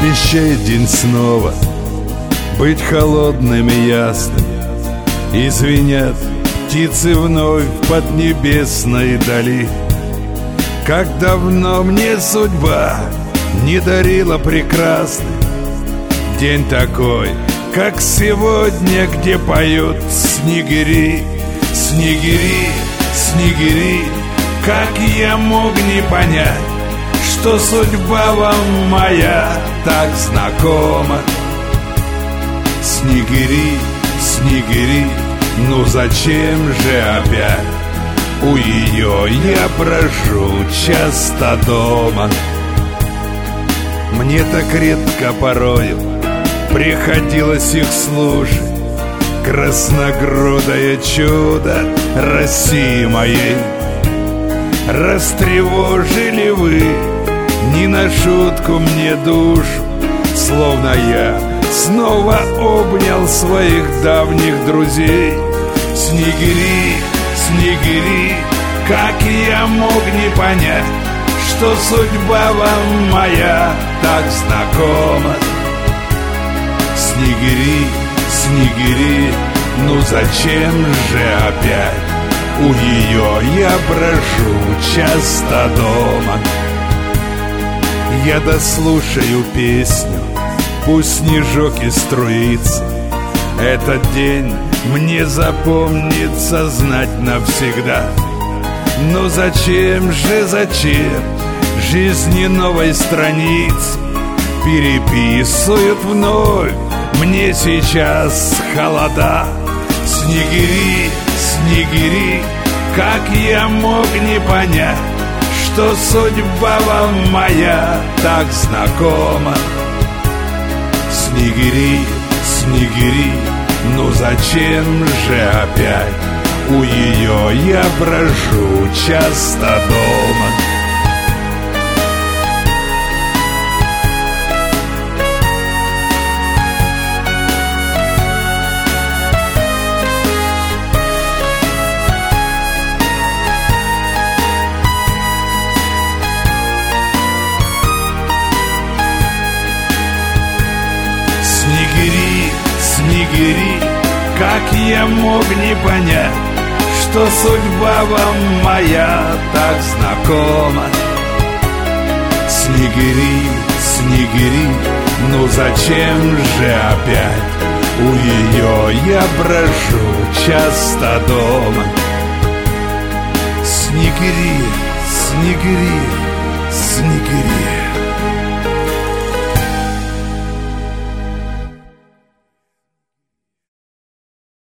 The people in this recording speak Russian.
Обещает день снова быть холодным и ясным, и звенят птицы вновь под небесной дали. Как давно мне судьба не дарила прекрасный день такой, как сегодня, где поют снегири. Снегири, снегири, как я мог не понять, что судьба вам моя так знакома. Снегири, снегири, ну зачем же опять у ее я брожу часто дома? Мне так редко порою приходилось их слушать, красногрудое чудо России моей. Растревожили вы не на шутку мне душу, словно я снова обнял своих давних друзей. Снегири, снегири, как я мог не понять, что судьба вам моя так знакома. Снегири, снегири, ну зачем же опять у ее я брожу часто дома? Я дослушаю песню, пусть снежок и струится. Этот день мне запомнится знать навсегда. Но зачем же, зачем жизни новой страницы переписывают вновь мне сейчас холода? Снегири, снегири, как я мог не понять, что судьба вам моя так знакома? Снегири, снегири, ну зачем же опять у ее я брожу часто дома? Снегири, снегири, как я мог не понять, что судьба вам моя так знакома? Снегири, снегири, ну зачем же опять у ее я брожу часто дома? Снегири, снегири, снегири.